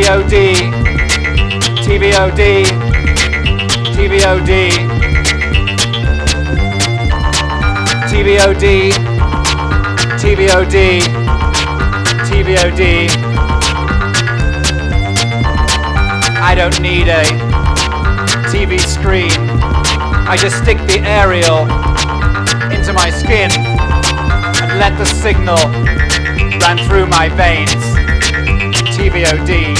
TVOD, TVOD, TVOD, TVOD, TVOD, TVOD. I don't need a TV screen. I just stick the aerial into my skin and let the signal run through my veins. TVOD.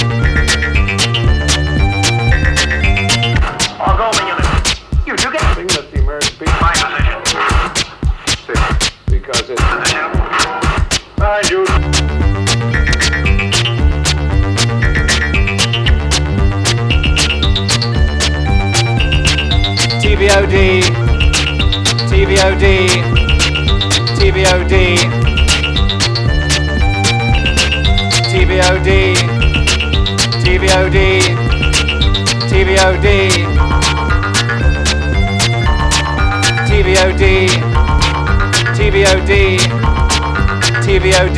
I'll go when you listen. You do get Thing that the American people my position. because it's Position. fine, dude. TVOD, TVOD, TVOD, TVOD, TVOD, TVOD, TVOD, TVOD, TVOD.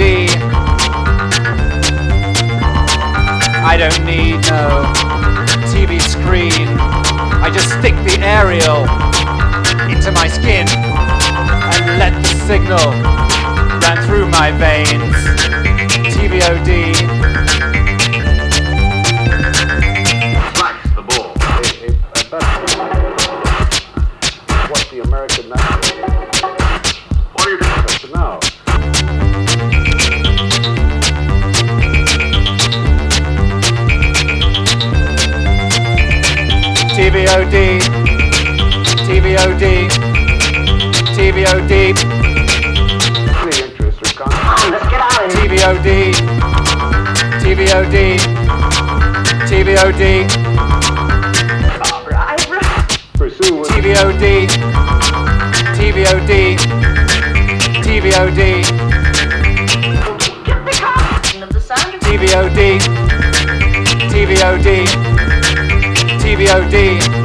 I don't need no TV screen. I just stick the aerial into my skin and let the signal run through my veins. TVOD. Slice the bull. That's what the American national What are you doing? wants to know. TVOD, TVOD, TVOD, The interests are constant. Let's get out of here. TVOD, TVOD, TVOD, Pursue with TVOD, TVOD, TVOD, Get the combination of the sound of TVOD, TVOD, TVOD.